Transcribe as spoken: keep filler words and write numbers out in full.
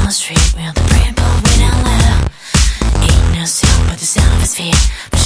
the street, we're the rainbow we don't live. Ain't no sound but the sound of his feet.